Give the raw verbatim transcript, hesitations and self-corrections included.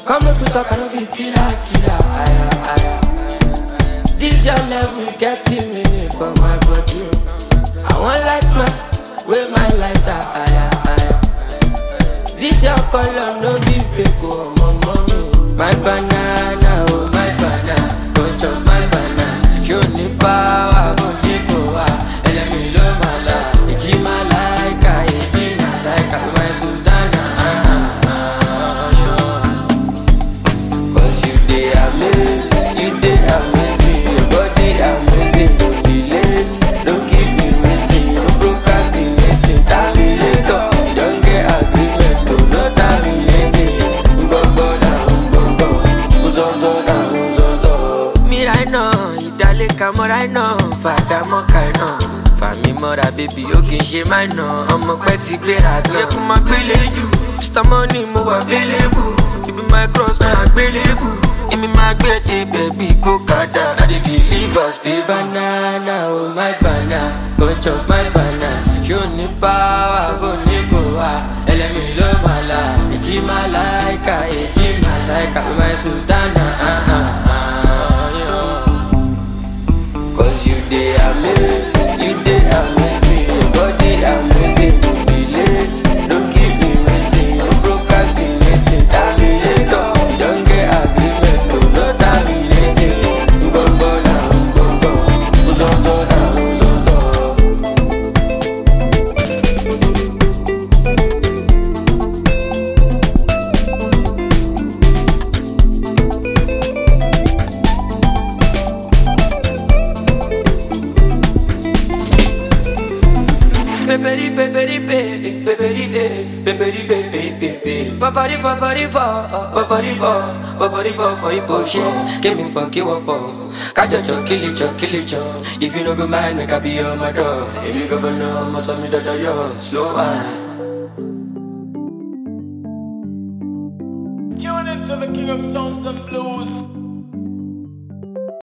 Come up with talk, I don't be killer, killer. Aya, aya. This your level getting me for my body. I want light man, with my lighter. Aya, aya. This your color, no be fake, oh, my mommy. My banana, oh, my banana. Go chop my banana. Show me power, go deep, oh, ah. Let me love my life. It's my like, I it's my like, I'm my Sultana. Ah, ah, ah, yeah. Cause you dey amazing, you dey amazing. Your body amazing, don't be late. Don't keep me waiting, no procrastinating. Terminator, you don't get agreement, no, no terminating. Gbogbo na gbogbo, uzozo na uzozo. Me right now, ìdálé kamọ́ right now, fàdà mọ́ka iná. Fàmí mọ́ra bébí ó kì í ṣe máa ná. Ọmọ pẹ́ ti gbéra gan. Yẹ kó máa gbélé jù, Mister Money mo wà available. Ibi my cross máa gbélébù. Èmi máa gbé dé bẹ̀bí kó kàdá. I dey deliver stay banana, oh my banana. Go chop my banana. Ṣó ní power, bó ní kò wá. Ẹlẹ́mi ló máa la. Èjì máa láìka, èjì máa láìka. My Sultana, ah ah ah, yeah. Cause you dey amazing, you dey amazing. Your body amazing, don't be late. Don't keep me waiting, no procrastinating. Terminator, you don't get agreement, no, no terminating. Gbogbo na gbogbo, uzozo na uzozo. Peperi peperi pe, peperi pe, peperi pe pe pe pe. Fafari fafari fa, fafari fa, fafari fa for emotion. Give me fuck you up for. Kajo cho kill it cho kill it cho. If you no go mind, make I be on my door. If you go know, must have me that yo slow wine. Tune into the King of Sounds and Blues.